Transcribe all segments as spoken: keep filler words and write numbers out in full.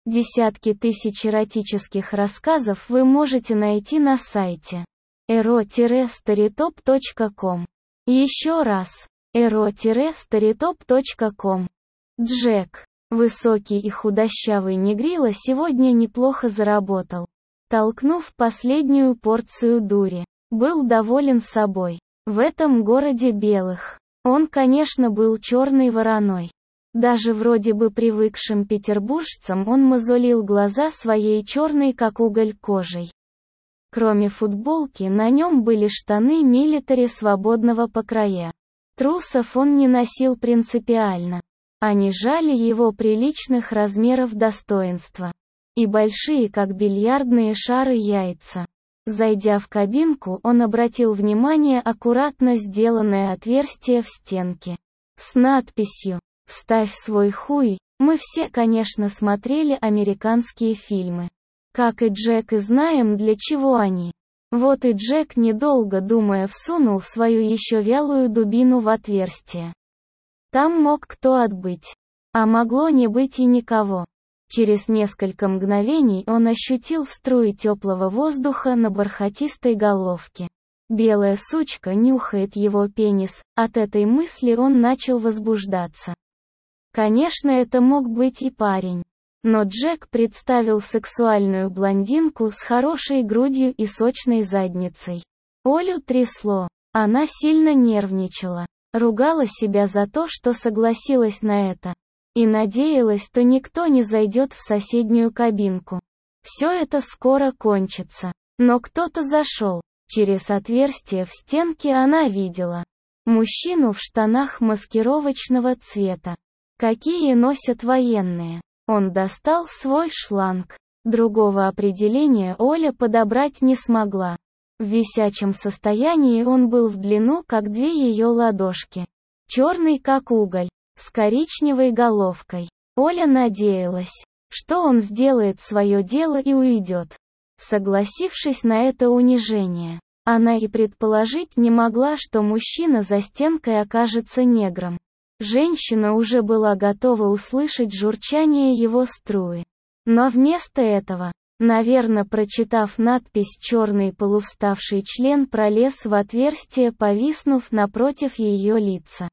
Десятки тысяч эротических рассказов вы можете найти на сайте эро старитоп точка ком. Еще раз, эро старитоп точка ком. Джек, высокий и худощавый негрило, сегодня неплохо заработал. Толкнув последнюю порцию дури, был доволен собой. В этом городе белых он, конечно, был черной вороной. Даже вроде бы привыкшим петербуржцам он мозолил глаза своей черной как уголь кожей. Кроме футболки на нем были штаны милитари свободного покроя. Трусов он не носил принципиально. Они жали его приличных размеров достоинства. И большие как бильярдные шары яйца. Зайдя в кабинку, он обратил внимание аккуратно сделанное отверстие в стенке. С надписью «Вставь свой хуй». Мы все, конечно, смотрели американские фильмы. Как и Джек, и знаем, для чего они. Вот и Джек, недолго думая, всунул свою еще вялую дубину в отверстие. Там мог кто отбыть. А могло не быть и никого. Через несколько мгновений он ощутил струи теплого воздуха на бархатистой головке. Белая сучка нюхает его пенис, от этой мысли он начал возбуждаться. Конечно, это мог быть и парень. Но Джек представил сексуальную блондинку с хорошей грудью и сочной задницей. Олю трясло. Она сильно нервничала. Ругала себя за то, что согласилась на это. И надеялась, что никто не зайдет в соседнюю кабинку. Все это скоро кончится. Но кто-то зашел. Через отверстие в стенке она видела мужчину в штанах маскировочного цвета. Какие носят военные. Он достал свой шланг. Другого определения Оля подобрать не смогла. В висячем состоянии он был в длину, как две ее ладошки. Черный, как уголь, с коричневой головкой. Оля надеялась, что он сделает свое дело и уйдет. Согласившись на это унижение, она и предположить не могла, что мужчина за стенкой окажется негром. Женщина уже была готова услышать журчание его струи. Но вместо этого, наверное, прочитав надпись, черный полувставший член пролез в отверстие, повиснув напротив ее лица.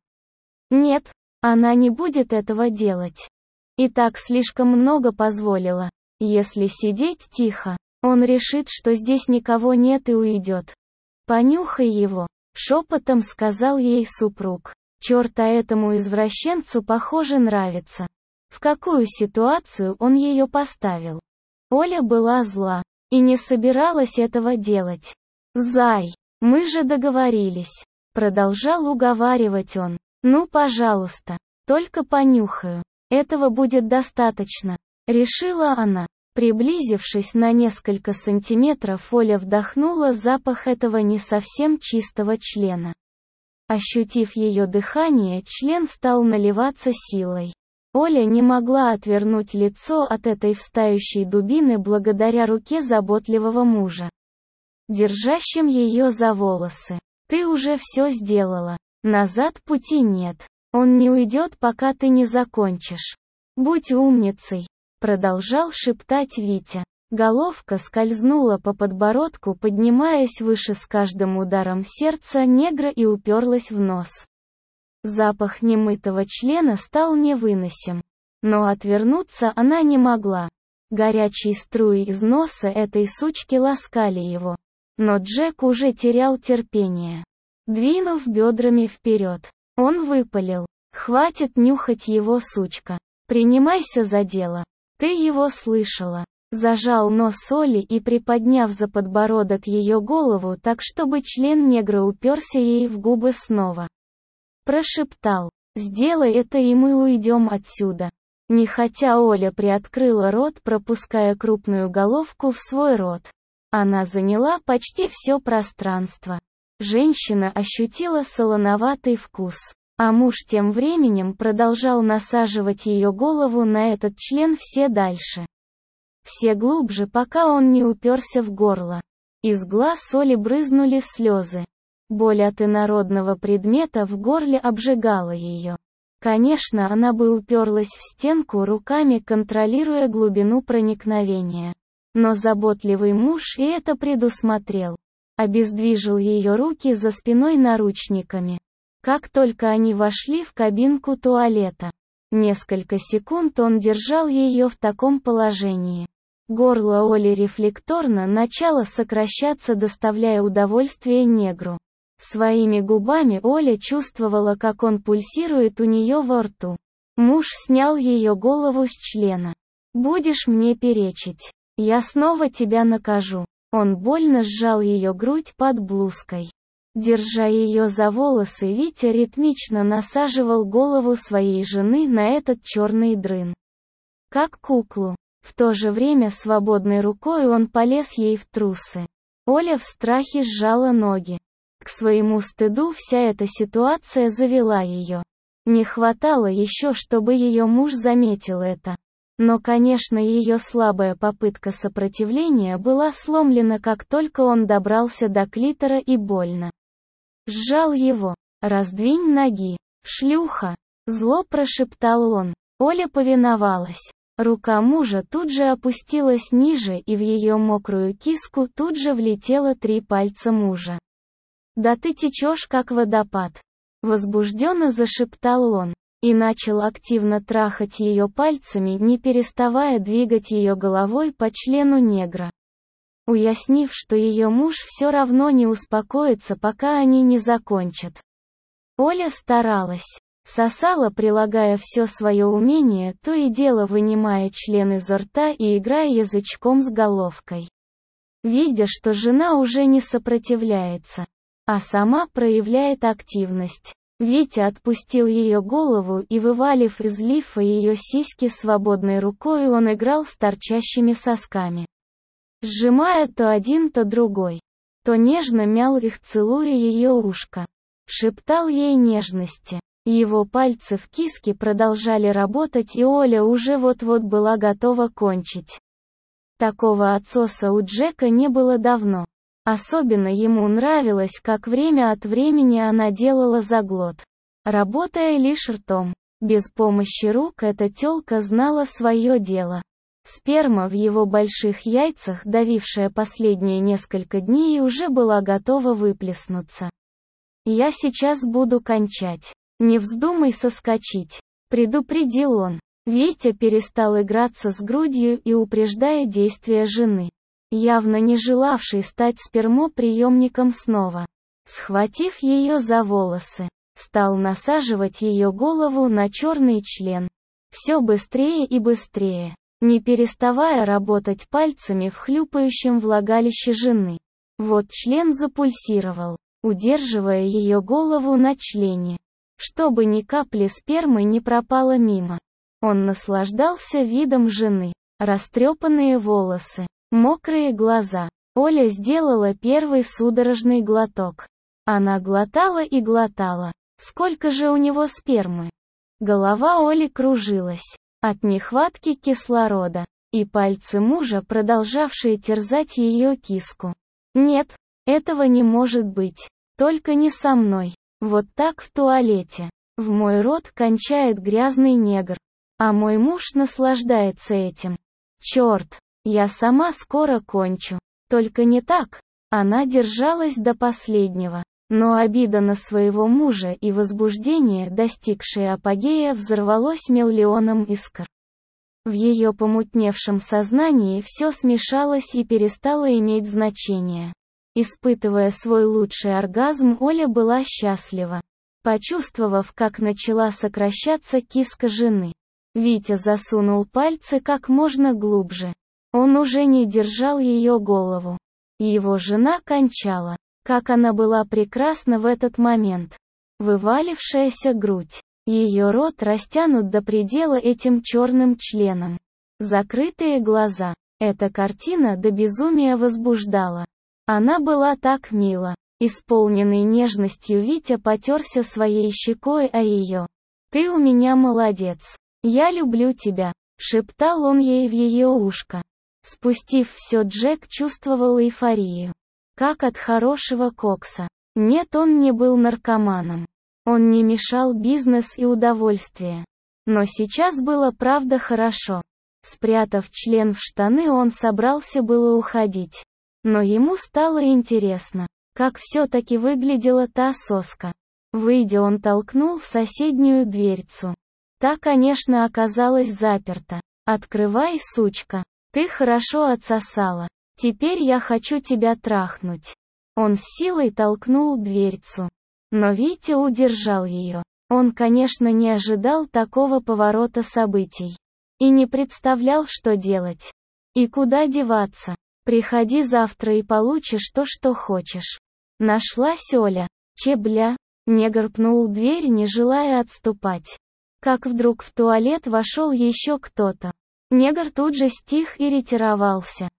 Нет, она не будет этого делать. И так слишком много позволила. Если сидеть тихо, он решит, что здесь никого нет и уйдет. «Понюхай его», — шепотом сказал ей супруг. Черт, а этому извращенцу, похоже, нравится. В какую ситуацию он ее поставил? Оля была зла и не собиралась этого делать. «Зай, мы же договорились», — продолжал уговаривать он. «Ну, пожалуйста, только понюхаю. Этого будет достаточно», — решила она. Приблизившись на несколько сантиметров, Оля вдохнула запах этого не совсем чистого члена. Ощутив ее дыхание, член стал наливаться силой. Оля не могла отвернуть лицо от этой встающей дубины благодаря руке заботливого мужа, держащим ее за волосы. «Ты уже все сделала. Назад пути нет. Он не уйдет, пока ты не закончишь. Будь умницей», — продолжал шептать Витя. Головка скользнула по подбородку, поднимаясь выше с каждым ударом сердца негра, и уперлась в нос. Запах немытого члена стал невыносим. Но отвернуться она не могла. Горячие струи из носа этой сучки ласкали его. Но Джек уже терял терпение. Двинув бедрами вперед, он выпалил: «Хватит нюхать его, сучка. Принимайся за дело. Ты его слышала». Зажал нос Оли и, приподняв за подбородок ее голову так, чтобы член негра уперся ей в губы снова, прошептал: «Сделай это, и мы уйдем отсюда». Нехотя Оля приоткрыла рот, пропуская крупную головку в свой рот. Она заняла почти все пространство. Женщина ощутила солоноватый вкус. А муж тем временем продолжал насаживать ее голову на этот член все дальше. Все глубже, пока он не уперся в горло. Из глаз Оли брызнули слезы. Боль от инородного предмета в горле обжигала ее. Конечно, она бы уперлась в стенку руками, контролируя глубину проникновения. Но заботливый муж и это предусмотрел. Обездвижил ее руки за спиной наручниками. Как только они вошли в кабинку туалета, несколько секунд он держал ее в таком положении. Горло Оли рефлекторно начало сокращаться, доставляя удовольствие негру. Своими губами Оля чувствовала, как он пульсирует у нее во рту. Муж снял ее голову с члена. «Будешь мне перечить, я снова тебя накажу». Он больно сжал ее грудь под блузкой. Держа ее за волосы, Витя ритмично насаживал голову своей жены на этот черный дрын. Как куклу. В то же время свободной рукой он полез ей в трусы. Оля в страхе сжала ноги. К своему стыду вся эта ситуация завела ее. Не хватало еще, чтобы ее муж заметил это. Но, конечно, ее слабая попытка сопротивления была сломлена, как только он добрался до клитора, и больно сжал его. «Раздвинь ноги, шлюха!» Зло прошептал он. Оля повиновалась. Рука мужа тут же опустилась ниже, и в ее мокрую киску тут же влетело три пальца мужа. «Да ты течешь, как водопад!» Возбужденно зашептал он. И начал активно трахать ее пальцами, не переставая двигать ее головой по члену негра. Уяснив, что ее муж все равно не успокоится, пока они не закончат. Оля старалась. Сосала, прилагая все свое умение, то и дело вынимая член изо рта и играя язычком с головкой. Видя, что жена уже не сопротивляется, а сама проявляет активность, Витя отпустил ее голову и, вывалив из лифа ее сиськи свободной рукой, он играл с торчащими сосками. Сжимая то один, то другой. То нежно мял их, целуя ее ушко. Шептал ей нежности. Его пальцы в киске продолжали работать, и Оля уже вот-вот была готова кончить. Такого отсоса у Джека не было давно. Особенно ему нравилось, как время от времени она делала заглот. Работая лишь ртом. Без помощи рук эта тёлка знала свое дело. Сперма в его больших яйцах, давившая последние несколько дней, уже была готова выплеснуться. «Я сейчас буду кончать. Не вздумай соскочить», — предупредил он. Витя перестал играться с грудью и упреждая действия жены, явно не желавшей стать спермоприемником снова. Схватив ее за волосы, стал насаживать ее голову на черный член. Все быстрее и быстрее, не переставая работать пальцами в хлюпающем влагалище жены. Вот член запульсировал, удерживая ее голову на члене, чтобы ни капли спермы не пропало мимо. Он наслаждался видом жены. Растрепанные волосы, мокрые глаза. Оля сделала первый судорожный глоток. Она глотала и глотала. Сколько же у него спермы? Голова Оли кружилась от нехватки кислорода, и пальцы мужа, продолжавшие терзать ее киску. «Нет, этого не может быть. Только не со мной. Вот так в туалете. В мой рот кончает грязный негр. А мой муж наслаждается этим. Черт, я сама скоро кончу. Только не так». Она держалась до последнего. Но обида на своего мужа и возбуждение, достигшее апогея, взорвалось миллионом искр. В ее помутневшем сознании все смешалось и перестало иметь значение. Испытывая свой лучший оргазм, Оля была счастлива. Почувствовав, как начала сокращаться киска жены, Витя засунул пальцы как можно глубже. Он уже не держал ее голову. Его жена кончала. Как она была прекрасна в этот момент. Вывалившаяся грудь. Ее рот растянут до предела этим черным членом. Закрытые глаза. Эта картина до безумия возбуждала. Она была так мила. Исполненный нежностью, Витя потерся своей щекой о ее. «Ты у меня молодец. Я люблю тебя», — шептал он ей в ее ушко. Спустив все, Джек чувствовал эйфорию. Как от хорошего кокса. Нет, он не был наркоманом. Он не мешал бизнес и удовольствие. Но сейчас было правда хорошо. Спрятав член в штаны, он собрался было уходить. Но ему стало интересно, как все-таки выглядела та соска. Выйдя, он толкнул соседнюю дверцу. Та, конечно, оказалась заперта. «Открывай, сучка. Ты хорошо отсосала. Теперь я хочу тебя трахнуть». Он с силой толкнул дверцу. Но Витя удержал ее. Он, конечно, не ожидал такого поворота событий. И не представлял, что делать. И куда деваться. «Приходи завтра и получишь то, что хочешь». Нашлась Оля. «Че, бля?» Негр пнул дверь, не желая отступать. Как вдруг в туалет вошел еще кто-то. Негр тут же стих и ретировался.